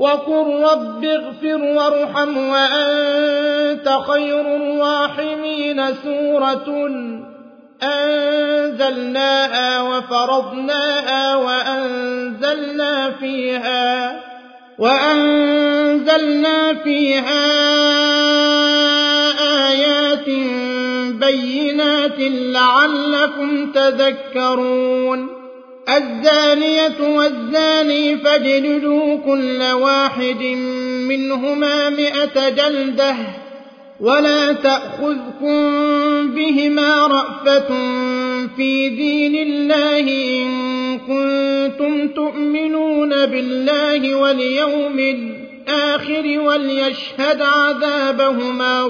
وقل رب اغفر وارحم وأنت خير الراحمين. سورة أنزلناها وفرضناها وأنزلنا فيها آيات بينات لعلكم تذكرون. الزانية والزاني فاجلدوا كل واحد منهما 100 جلدة ولا تأخذكم بهما رأفة في دين الله إن كنتم تؤمنون بالله واليوم الآخر وليشهد عذابهما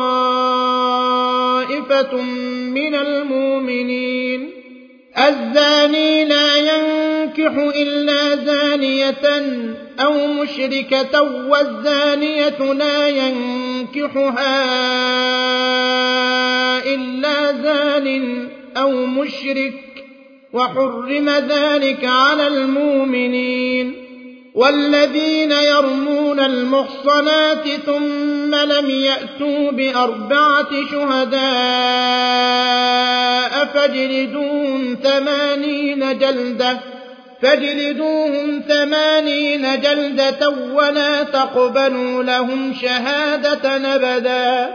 طائفة من المؤمنين. الزاني لا ينكح إلا زانية أو مشركة والزانية لا ينكحها إلا زان أو مشرك وحرم ذلك على المؤمنين. والذين يرمون المحصنات ثم لم يأتوا ب4 شهداء فاجلدوهم 80 جلدة ولا تقبلوا لهم شهادة أبدا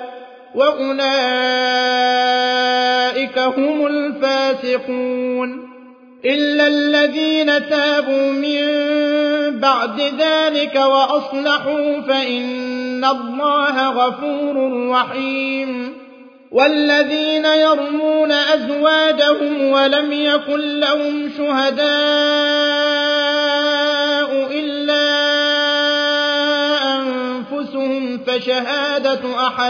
وأولئك هم الفاسقون. إلا الذين تابوا من بعد ذلك وأصلحوا فإن الله غفور رحيم. والذين يرمون أزواجهم ولم يكن لهم شهداء إلا أنفسهم فشهادة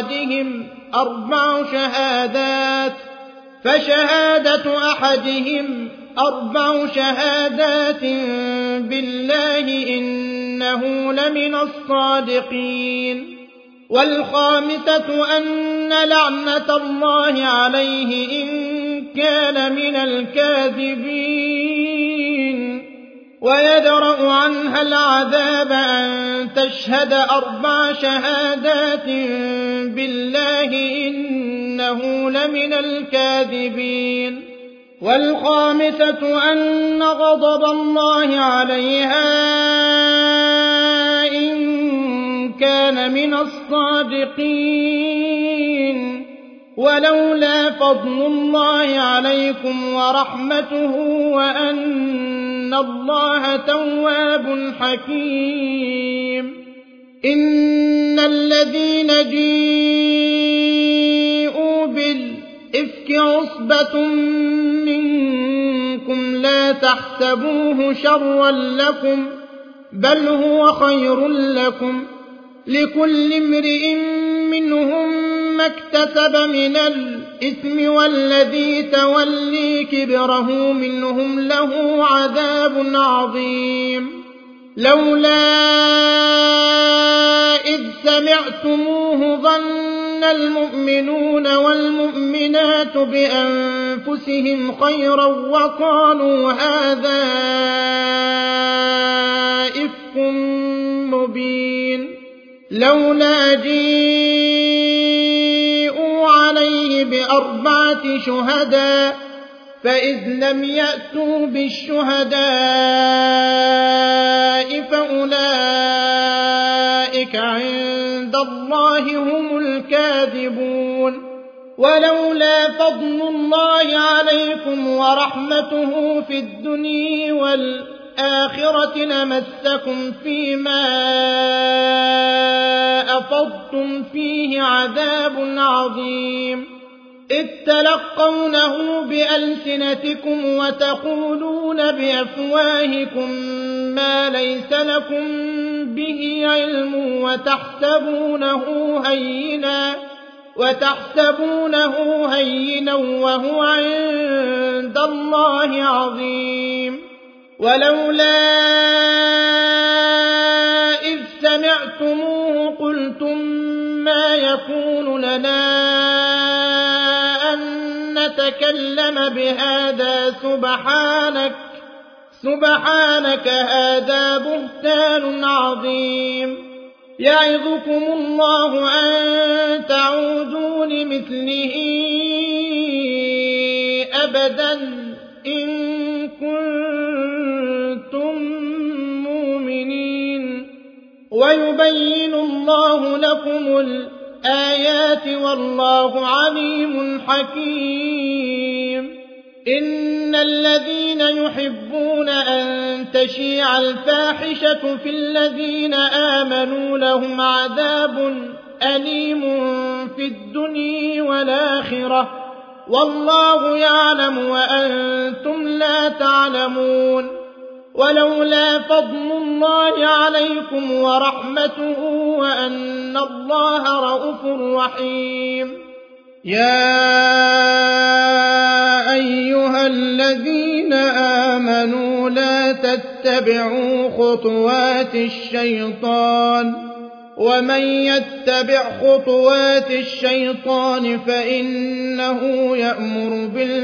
أحدهم 4 شهادات بالله إنه لمن الصادقين. والخامسة أن لعنة الله عليه إن كان من الكاذبين ويدرأ عنها العذاب أن تشهد 4 شهادات بالله إنه لمن الكاذبين. والخامسة أن غضب الله عليها إن كان من الصادقين. ولولا فضل الله عليكم ورحمته وأن الله تواب حكيم. إن الذين جيءوا بالإفك عصبة منكم لا تحسبوه شرا لكم بل هو خير لكم. لكل امرئ منهم ما اكتسب من الإثم والذي تولي كبره منهم له عذاب عظيم. لولا إذ سمعتموه ظن المؤمنون والمؤمنات بأنفسهم خيرا وقالوا هذا إفك مبين. لولا جيءوا عليه ب4 شهداء فإذ لم يأتوا بالشهداء فأولئك عند الله هم الكاذبون. ولولا فضل الله عليكم ورحمته في الدنيا والآخرة لمسكم فيما أفضتم فيه عذاب عظيم. إذ تلقونه بألسنتكم وتقولون بأفواهكم ما ليس لكم به علم وتحسبونه هينا وهو عند الله عظيم. ولولا إذ سمعتموه قلتم ما يكون لنا أن نتكلم بهذا سبحانك هذا بهتان عظيم يعظكم الله أن تعودوا لمثله أبدا إن كنتم مؤمنين ويبين الله لكم الآيات والله عليم حكيم إن الذين يحبون أن تشيع الفاحشة في الذين آمنوا لهم عذاب أليم في الدنيا والآخرة والله يعلم وأنتم لا تعلمون ولولا فضل الله عليكم ورحمته وأن الله رءوف رحيم يا أيها الذين آمنوا لا تتبعوا خطوات الشيطان ومن يتبع خطوات الشيطان فإنه يأمر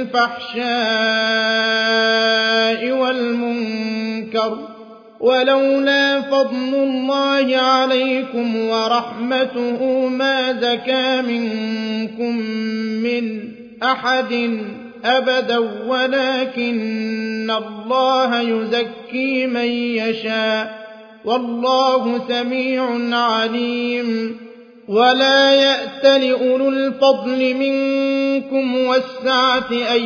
بالفحشاء والمنكر ولولا فضل الله عليكم ورحمته ما زكى منكم من أحد أبدا ولكن الله يزكي من يشاء والله سميع عليم ولا يأتل أولو الفضل منكم والسعة أن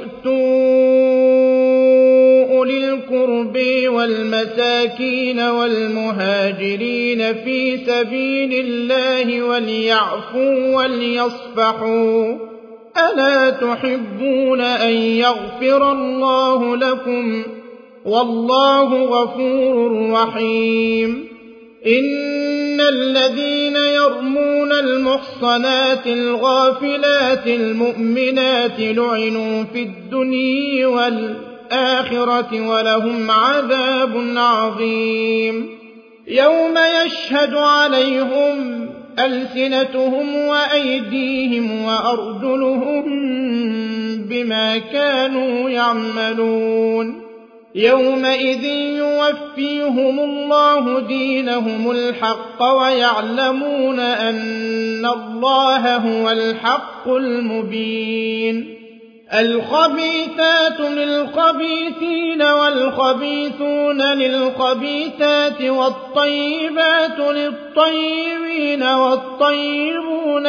يؤتوا أولي القرب والمساكين والمهاجرين في سبيل الله وليعفوا وليصفحوا ألا تحبون أن يغفر الله لكم والله غفور رحيم إن الذين يرمون المحصنات الغافلات المؤمنات لعنوا في الدنيا والآخرة ولهم عذاب عظيم يوم يشهد عليهم ألسنتهم وأيديهم وأرجلهم بما كانوا يعملون يومئذ يوفيهم الله دينهم الحق ويعلمون أن الله هو الحق المبين الخبيثات للخبيثين والخبيثون للخبيثات والطيبات للطيبين والطيبون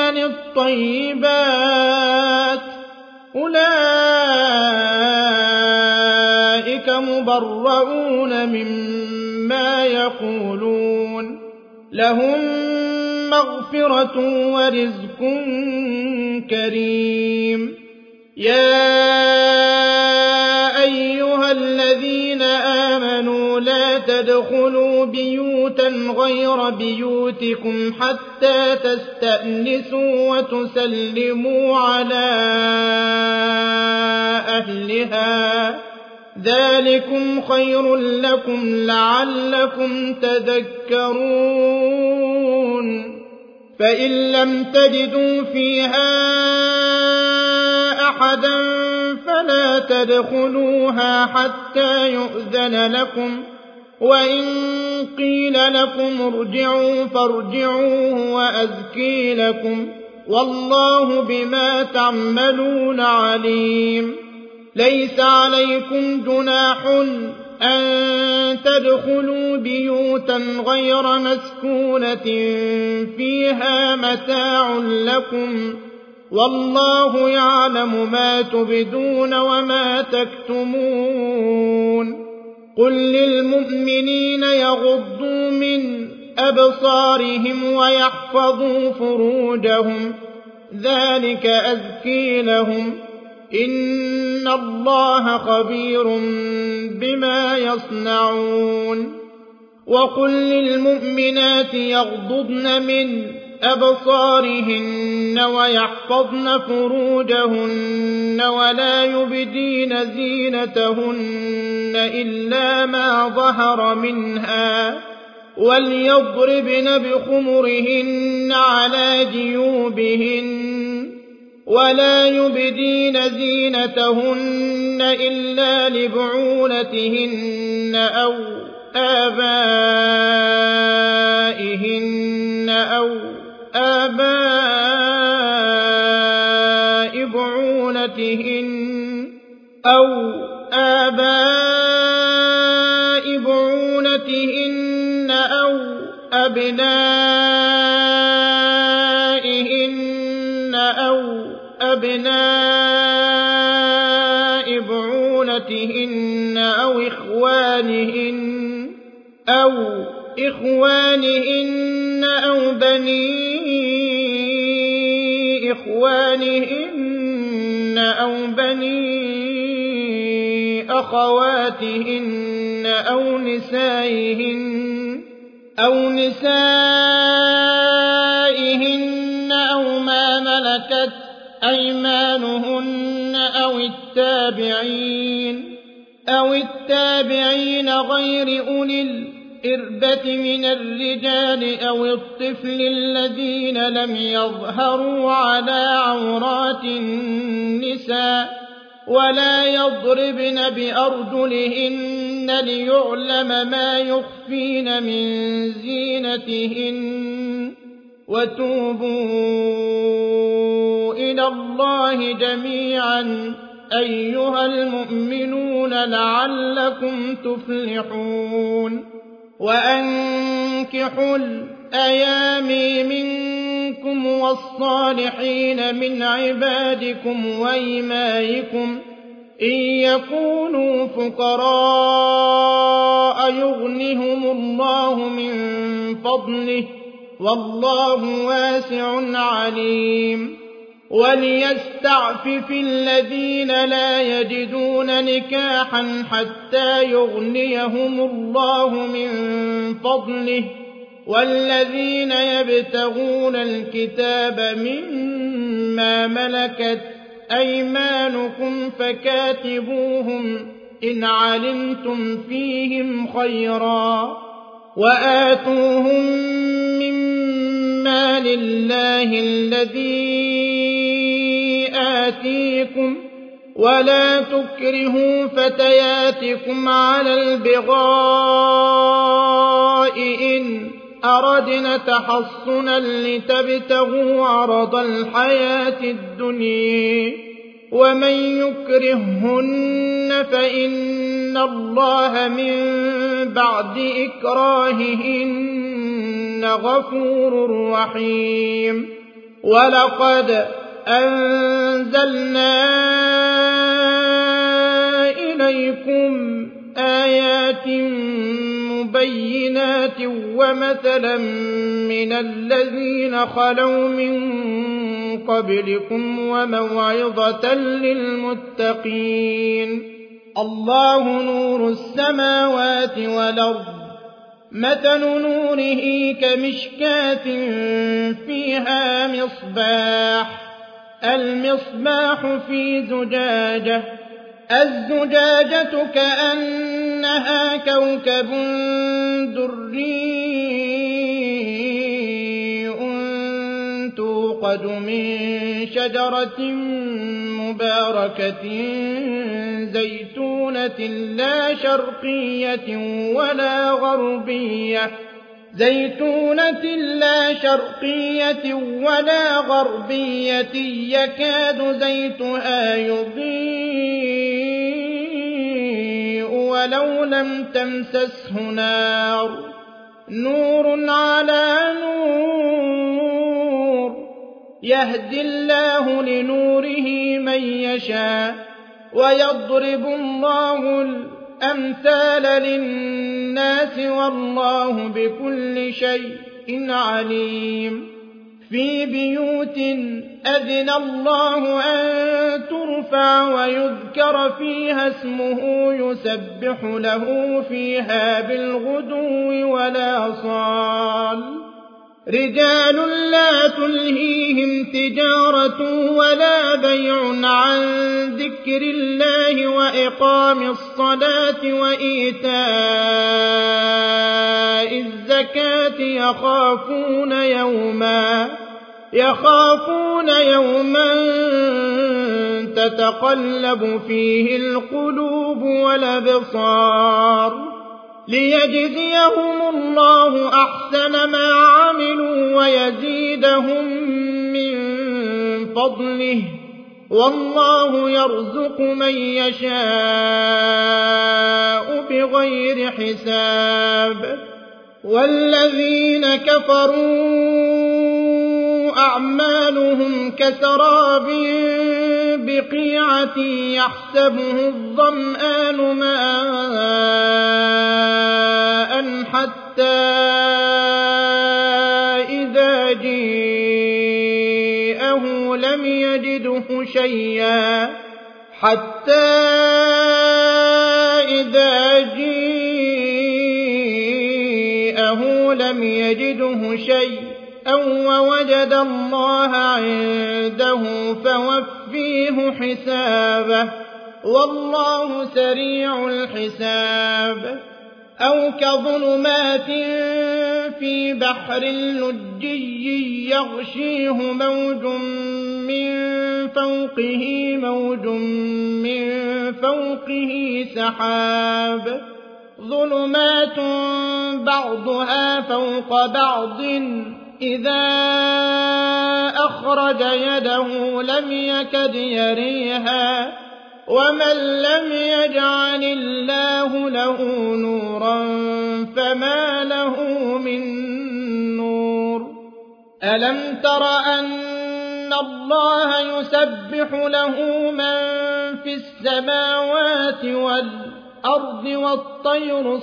للطيبات أولئك مبرؤون مما يقولون لهم مغفرة ورزق كريم يا أيها الذين آمنوا لا تدخلوا بيوتا غير بيوتكم حتى تستأنسوا وتسلموا على أهلها ذلكم خير لكم لعلكم تذكرون فإن لم تجدوا فيها أحدا فلا تدخلوها حتى يؤذن لكم وإن قيل لكم ارجعوا فارجعوا وأزكي لكم والله بما تعملون عليم ليس عليكم جناح أن تدخلوا بيوتا غير مسكونة فيها متاع لكم والله يعلم ما تبدون وما تكتمون قل للمؤمنين يغضوا من أبصارهم ويحفظوا فروجهم ذلك أزكي لهم إن الله خبير بما يصنعون وقل للمؤمنات يغضضن من أبصارهن ويحفظن فروجهن ولا يبدين زينتهن إلا ما ظهر منها وليضربن بخمرهن على جيوبهن ولا يبدين زينتهن إلا لبعولتهن أو آبائهن أو آباء بعولتهن أو أبنائهن أو أبناء بعولتهن أو إخوانهن أو بني إخوانهن أو بني أخواتهن أو نسائهن أو ما ملكت أيمانهن أو التابعين غير أولي الإربة من الرجال أو الطفل الذين لم يظهروا على عورات النساء ولا يضربن بأرجلهن ليعلم ما يخفين من زينتهن وتوبوا إلى الله جميعا أيها المؤمنون لعلكم تفلحون وأنكحوا الأيام منكم والصالحين من عبادكم وإمائكم إن يكونوا فقراء يغنهم الله من فضله والله واسع عليم وليستعفف الذين لا يجدون نكاحا حتى يغنيهم الله من فضله والذين يبتغون الكتاب مما ملكت أيمانكم فكاتبوهم إن علمتم فيهم خيرا وآتوهم مما لله الذي آتيكم ولا تكرهوا فتياتكم على البغاء إن أردنا تحصنا لتبتغوا عرض الحياة الدنيا ومن يكرهن فإن الله من بعد إكراههن غفور رحيم ولقد أنزلنا إليكم آيات مبينات ومثلا من الذين خلوا من قبلكم وموعظة للمتقين الله نور السماوات والأرض مثل نوره كمشكاة فيها المصباح في زجاجة الزجاجة كأنها كوكب دري توقد من شجرة مباركة زيتونة لا شرقية ولا غربية يكاد زيتها يضيء ولو لم تمسسه نور على نور يهدي الله لنوره من يشاء ويضرب الله الأمثال للناس والله بكل شيء عليم في بيوت أذن الله أن ترفع ويذكر فيها اسمه يسبح له فيها بالغدو والآصال رجال لا تلهيهم تجارة ولا بيع عن ذكر الله وإقام الصلاة يخافون يوما تتقلب فيه القلوب والأبصار ليجزيهم الله أحسن ما عملوا ويزيدهم من فضله والله يرزق من يشاء بغير حساب. والذين كفروا أعمالهم كسراب بقيعة يحسبه الظمآن ماء حتى إذا جاءه لم يجده شيئا ووجد الله عنده فوفيه حسابه والله سريع الحساب. أو كظلمات في بحر لجي يغشيه موج من فوقه سحاب ظلمات بعضها فوق بعض إذا أخرج يده لم يكد يريها ومن لم يجعل الله له نورا فما له من نور. ألم تر أن الله يسبح له من في السماوات والأرض والطير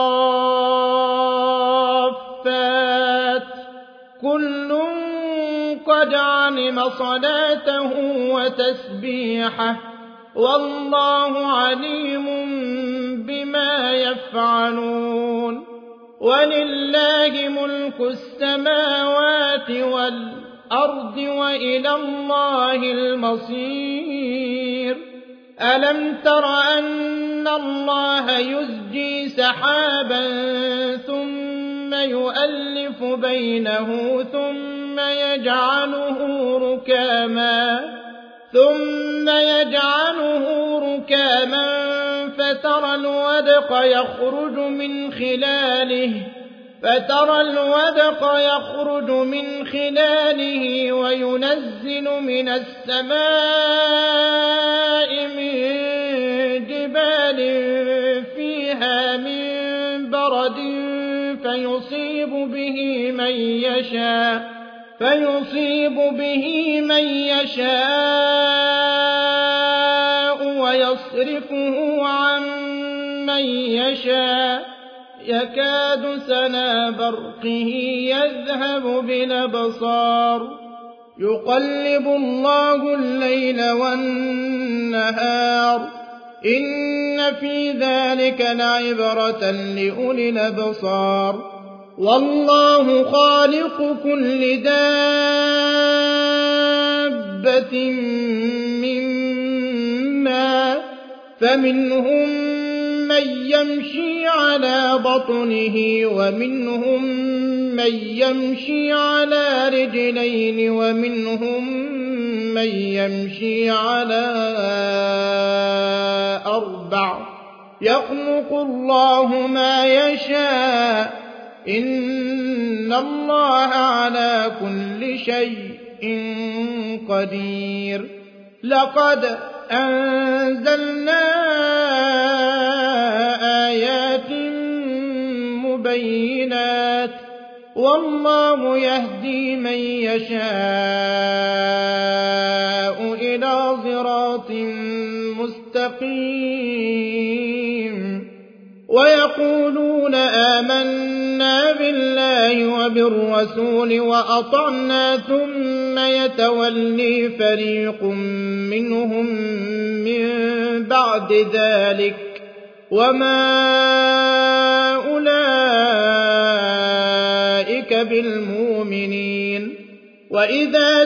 صافات كل قد علم صلاته وتسبيحه والله عليم بما يفعلون. ولله ملك السماوات والأرض وإلى الله المصير. ألم تر أن الله يزجي سحابا ثم يؤلف بينه ثم يجعله ركاما فترى الودق يخرج من خلاله وينزل من السماء من جبال فيها من برد فيصيب به من يشاء ويصرفه عن من يشاء يكاد سنا برقه يذهب بالأبصار يقلب الله الليل والنهار إن في ذلك لعبرة لأولي الأبصار. والله خالق كل دابة من ماء فمنهم من يمشي على بطنه ومنهم من يمشي على رجلين ومنهم من يمشي على 4 يخلق الله ما يشاء إن الله على كل شيء قدير. لقد أنزلنا آيات مبينات والله يهدي من يشاء إلى صراط مستقيم. ويقولون آمنا بالله وبالرسول وأطعنا ثم يتولي فريق منهم من بعد ذلك وما أولئك بالمؤمنين. وإذا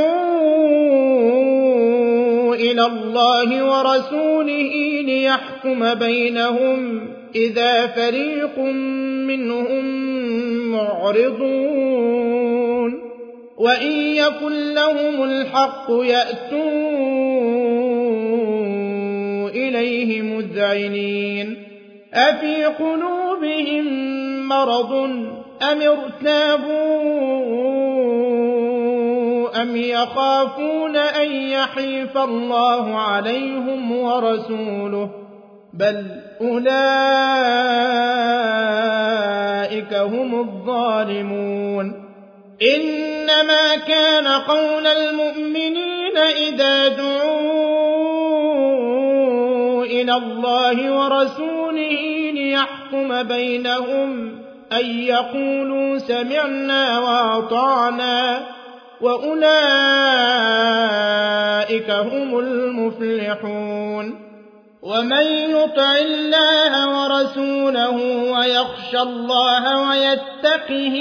دعوا إلى الله ورسوله ليحكم بينهم إذا فريق منهم معرضون وإن يكن لهم الحق يأتوا إليه مذعنين أفي قلوبهم مرض أم ارتابوا أم يخافون أن يحيف الله عليهم ورسوله بل أولئك هم الظالمون إنما كان قول المؤمنين إذا دعوا إلى الله ورسوله ليحكم بينهم أن يقولوا سمعنا وأطعنا وأولئك هم المفلحون ومن يطع الله ورسوله ويخشى الله ويتقه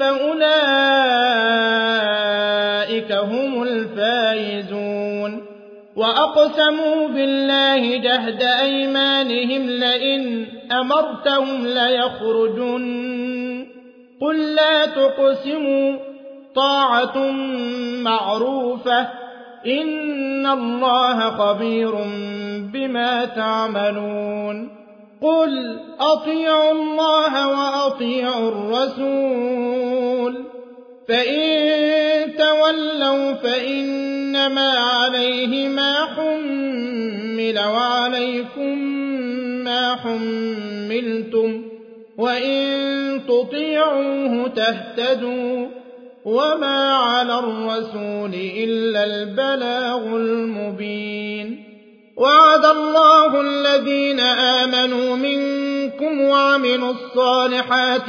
فأولئك هم الفائزون وأقسموا بالله جهد أيمانهم لئن أمرتهم ليخرجن قل لا تقسموا طاعة معروفة إن الله خبير بما تعملون قل أطيعوا الله وأطيعوا الرسول فإن تولوا فإنما عليه ما حمل وعليكم ما حملتم وإن تطيعوه تهتدوا وما على الرسول إلا البلاغ المبين وعد الله الذين آمنوا منكم وعملوا الصالحات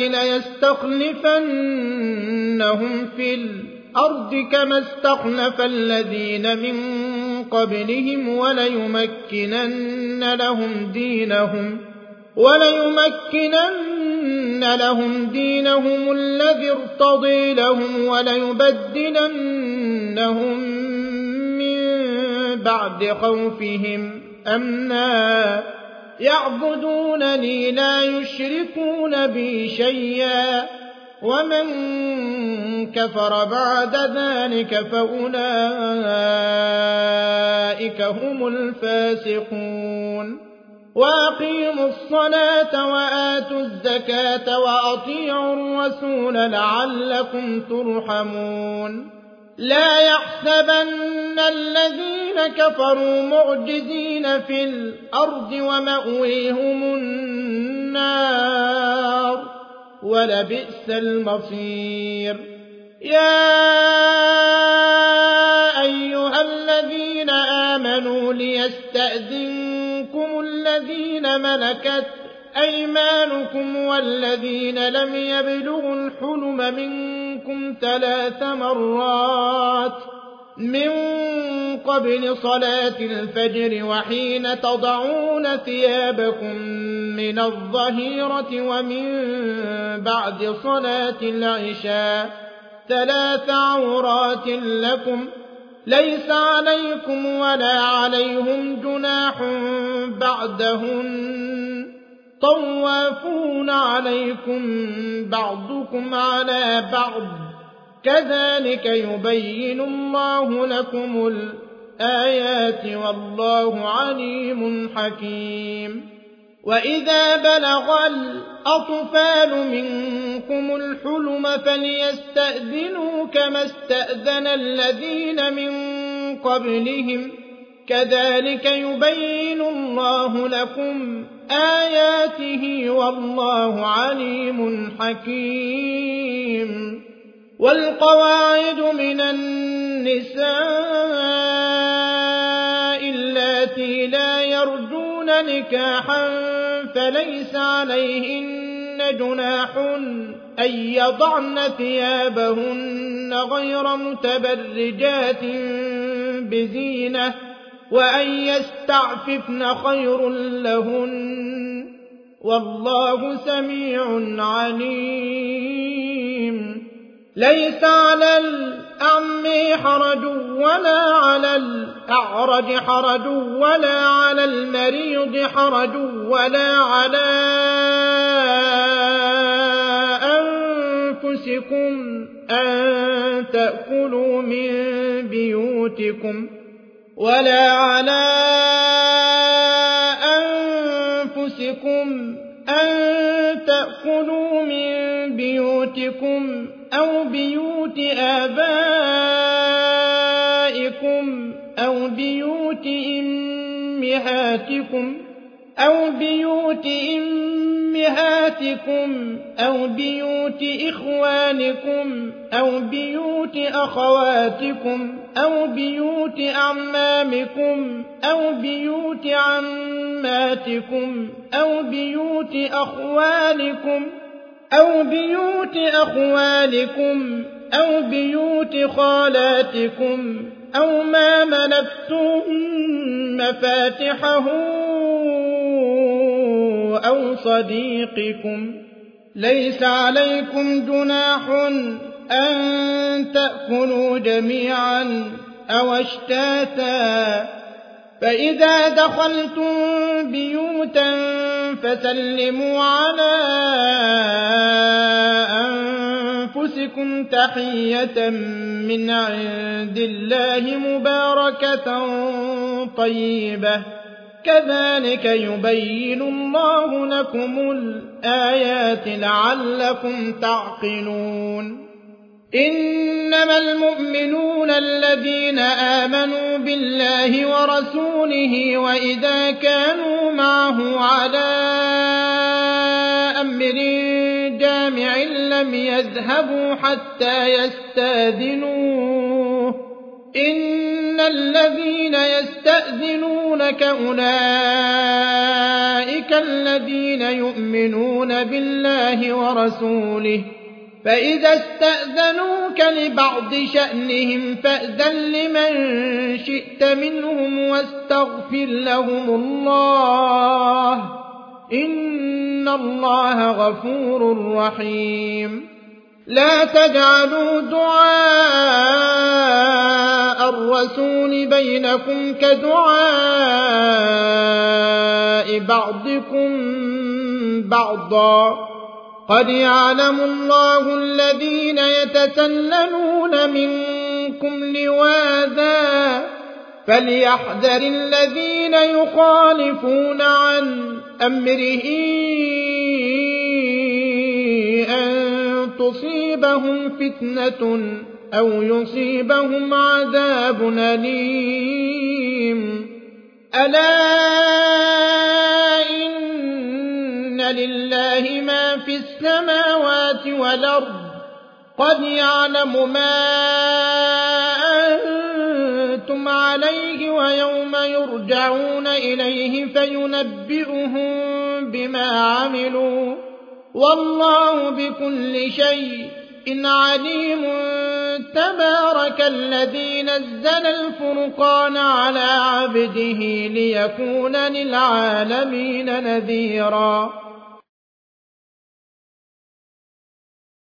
ليستخلفنهم في الأرض كما استخلف الذين من قبلهم وليمكنن لهم دينهم الذي ارتضي لهم وليبدلنهم من بعد خوفهم أمنا يعبدونني لا يشركون بي شيئا ومن كفر بعد ذلك فأولئك هم الفاسقون وأقيموا الصلاة وآتوا الزكاة وأطيعوا الرسول لعلكم ترحمون لا يحسبن الذين كفروا معجزين في الأرض ومأويهم النار ولبئس المصير يا أيها الذين آمنوا ليستأذنكم الذين ملكت أيمانكم والذين لم يبلغوا الحلم منكم 3 مرات من قبل صلاة الفجر وحين تضعون ثيابكم من الظهيرة ومن بعد صلاة العشاء 3 عورات لكم ليس عليكم ولا عليهم جناح بعدهن طوافون عليكم بعضكم على بعض كذلك يبين الله لكم الآيات والله عليم حكيم وإذا بلغ الأطفال منكم الحلم فليستأذنوا كما استأذن الذين من قبلهم كذلك يبين الله لكم آياته والله عليم حكيم والقواعد من النساء اللاتي لا يرجون نكاحا فليس عليهن جناح أن يضعن ثيابهن غير متبرجات بزينة وأن يستعففن خير لهن والله سميع عليم ليس على الأعمى حرج ولا على الأعرج حرج ولا على المريض حرج ولا على أنفسكم أن تأكلوا من بيوتكم ولا على أنفسكم أن تأكلوا من بيوتكم أو بيوت آبائكم أو بيوت أمهاتكم أو بيوت إخوانكم أو بيوت أخواتكم أو بيوت أعمامكم أو بيوت عماتكم أو بيوت أخوالكم أو بيوت خالاتكم أو ما ملكتم مفاتحه أو صديقكم. ليس عليكم جناح أن تأكلوا جميعا أو أشتاتا، فإذا دخلتم بيوتا فسلموا على أنفسكم تحية من عند الله مباركة طيبة، كذلك يبين الله لكم الآيات لعلكم تعقلون. إنما المؤمنون الذين آمنوا بالله ورسوله وإذا كانوا معه على أمر جامع لم يذهبوا حتى يستأذنوه. إن الذين يستأذنونك أولئك الذين يؤمنون بالله ورسوله، فإذا استأذنوك لبعض شأنهم فأذن لمن شئت منهم واستغفر لهم الله، إن الله غفور رحيم. لا تجعلوا دعاء الرسول بينكم كدعاء بعضكم بعضا، قد يعلم الله الذين يتسللون منكم لواذا، فليحذر الذين يخالفون عن أمره أن تصيبهم فتنة أو يصيبهم عذاب أليم. ألا إن لله ما في السماوات والأرض، قد يعلم ما أنتم عليه ويوم يرجعون إليه فينبئهم بما عملوا، والله بكل شيء عليم. تبارك الذي نزل الفرقان على عبده ليكون للعالمين نذيرا.